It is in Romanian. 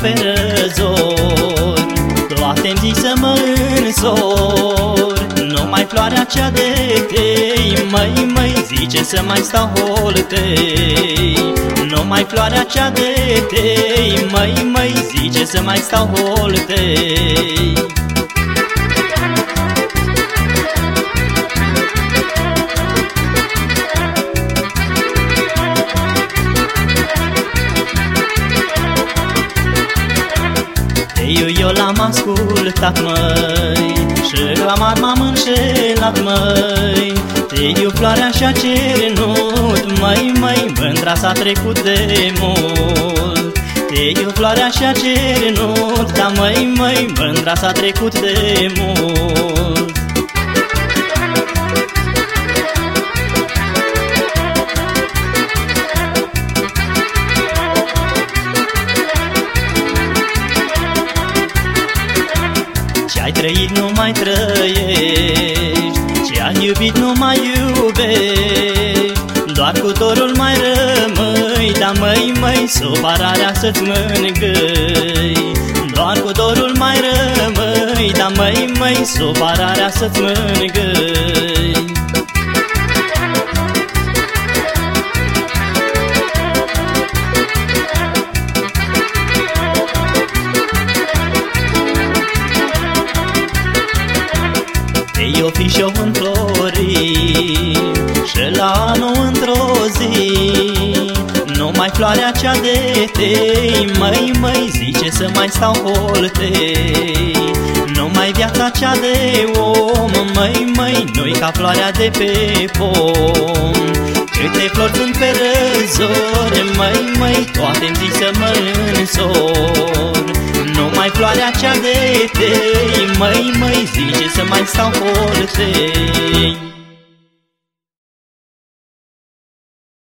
pe răzor, toate-mi zic să mă însor. Numai floarea cea de tei, măi, zice să mai stau holtei. Numai floarea cea de tei, măi, zice să mai stau holtei. Eu l-am ascultat, măi, și amar m-am înșelat, măi. Teiu, floarea și-a cernut, măi, mândra s-a trecut de mult. Teiu, floarea și-a cernut, da, măi, mândra s-a trecut de mult. Ce-ai trăit nu mai trăiești, ce-ai iubit nu mai iubești. Doar cu dorul mai rămâi, da, măi, supărarea să-ți mângâi. Doar cu dorul mai rămâi, da, măi, supărarea să-ți mângâi. Eu fi și-o înflorit și la anul într-o zi, numai floarea cea de tei, măi, zice să mai stau holtei. Numai viața cea de om, măi, nu-i ca floarea de pe pom. Câte flori sunt pe răzor, măi, toate-mi zic să mă însor. Numai floarea cea de tei, măi, zice să mai stau holtei.